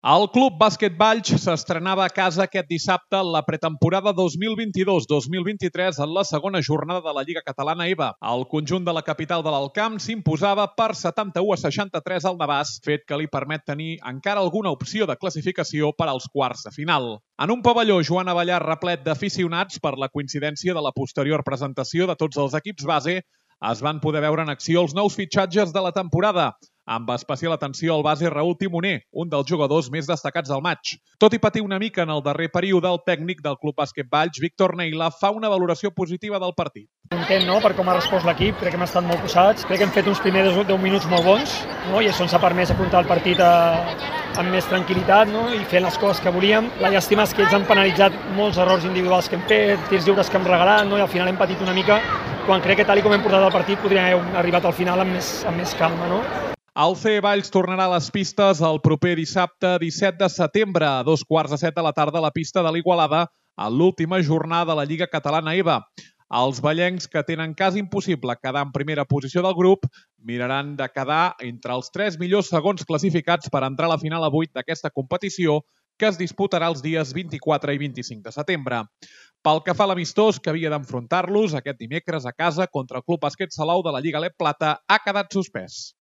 El Club Bàsquet Valls s'estrenava a casa aquest dissabte en la pretemporada 2022-2023 en la segona jornada de la Lliga Catalana EVA. El conjunt de la capital de l'Alt Camp s'imposava per 71-63 al Navàs, fet que li permet tenir encara alguna opció de classificació per als quarts de final. En un pavelló Joan Abellar replet d'aficionats per la coincidència de la posterior presentació de tots els equips base, es van poder veure en acció els nous fitxatges de la temporada, amb especial atenció al base Raül Timoner, un dels jugadors més destacats del maig. Tot i patir una mica en el darrer període, el tècnic del Club Bàsquet Valls, Víctor Neila, fa una valoració positiva del partit. Content, no?, per com ha respost l'equip, crec que hem estat molt posats, crec que hem fet uns primers 10 minuts molt bons, no?, i això ens ha permès afrontar el partit amb més tranquil·litat, no?, i fent les coses que volíem. La llàstima és que ells han penalitzat molts errors individuals que hem fet, tirs lliures que hem regalat, no?, i al final hem patit una mica, quan crec que tal com hem portat el partit podríem haver arribat al final amb més calma, no? El CE Valls tornarà a les pistes el proper dissabte 17 de setembre a 2:15 de la tarda a la pista de l'Igualada en l'última jornada de la Lliga Catalana EVA. Els vallencs, que tenen cas impossible quedar en primera posició del grup, miraran de quedar entre els 3 millors segons classificats per entrar a la final a 8 d'aquesta competició, que es disputarà els dies 24 i 25 de setembre. Pel que fa a l'amistós que havia d'enfrontar-los aquest dimecres a casa contra el Club Bàsquet Salou de la Lliga LEP Plata, ha quedat suspès.